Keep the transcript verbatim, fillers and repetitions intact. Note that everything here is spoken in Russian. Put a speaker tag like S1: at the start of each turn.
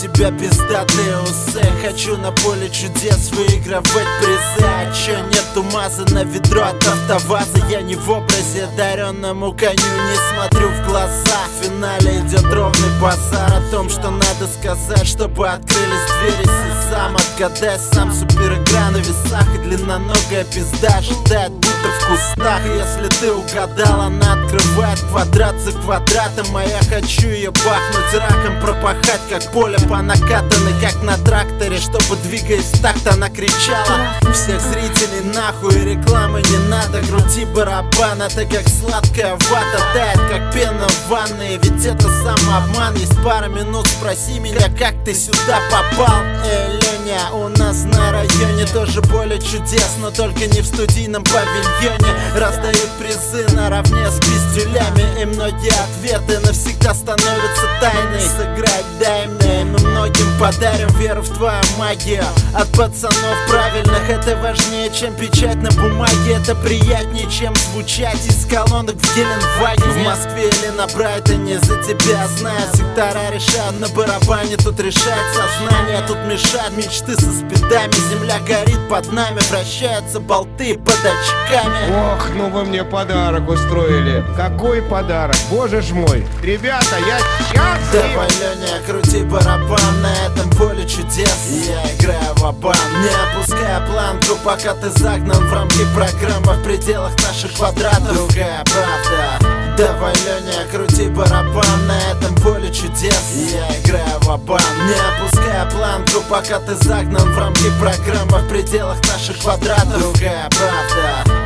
S1: тебя пиздатые усы. Хочу на поле чудес выигрывать призы. А чё нету мазы на ведро от автоваза? Я не в образе, одаренному коню не смотрю в глаза. В финале идет ровный базар о том, что надо сказать, чтобы открылись двери сезам. Отгадай сам, супер игра на весах, и длинноногая пизда ожидает будто в кустах. И если ты угадал, она открывает квадрат за квадратом, а я хочу ее бахнуть раком, пропахать как поле по накатанной, как на тракторе, чтобы, двигаясь в такт, она кричала: всех зрителей нахуй, и рекламы не надо, крути барабан. Это как сладкая вата, тает как пена в ванной, ведь это самообман. Есть пара минут, спроси меня, как ты сюда попал. Эй, Леня, у нас на районе тоже поле чудес, но только не в студийном павильоне. Раздают призы наравне с пиздюлями, и многие ответы навсегда становятся тайной. Сыграть дай мне, и мы многим подарим веру в твою магию. От пацанов правильных это важнее, чем печать на бумаге. Это приятнее, чем звучать из колонок в Геленвагене. В Москве или на Брайтоне за тебя знаю. Сектора решают на барабане, тут решает сознание. Тут мешают мечты со спидами. Земля горит под нами, вращаются болты под очками.
S2: Ох, ну вы мне подарок устроили. Какой подарок, боже ж мой. Ребята, я счастлив.
S1: Давай, Леня, крути барабан на этом поле чудес. Я играю в абан, не опуская планку, пока ты загнан в рамки программы в пределах наших квадратов. Другая правда. Давай, Леня, крути барабан на этом поле чудес. Я играю в абан, не опуская планку, пока ты загнан в рамки программы в пределах наших квадратов. Другая правда.